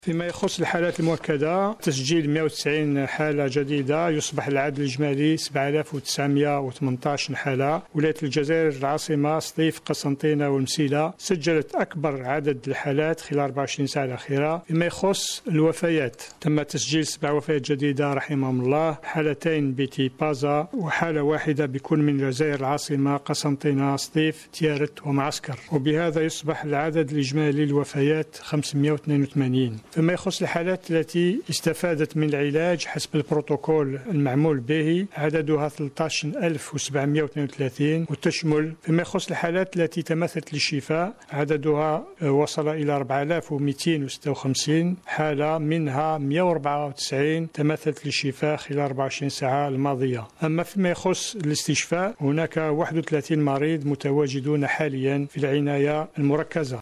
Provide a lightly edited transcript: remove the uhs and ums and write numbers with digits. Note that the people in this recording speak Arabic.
فيما يخص الحالات المؤكدة، تسجيل 190 حالة جديدة، يصبح العدد الإجمالي 7918 حالة. ولاية الجزائر العاصمة سطيف قسنطينة والمسيلة سجلت أكبر عدد الحالات خلال 24 ساعة الأخيرة. فيما يخص الوفيات، تم تسجيل 7 وفيات جديدة رحمهم الله، حالتين بتي بازا وحالة واحدة بكل من الجزائر العاصمة قسنطينة سطيف تيارت ومعسكر، وبهذا يصبح العدد الإجمالي للوفيات 582. فيما يخص الحالات التي استفادت من العلاج حسب البروتوكول المعمول به، عددها 13732 وتشمل. فيما يخص الحالات التي تمثلت للشفاء، عددها وصل إلى 4256 حالة، منها 194 تمثلت للشفاء خلال 24 ساعة الماضية. أما فيما يخص الاستشفاء، هناك 31 مريض متواجدون حاليا في العناية المركزة.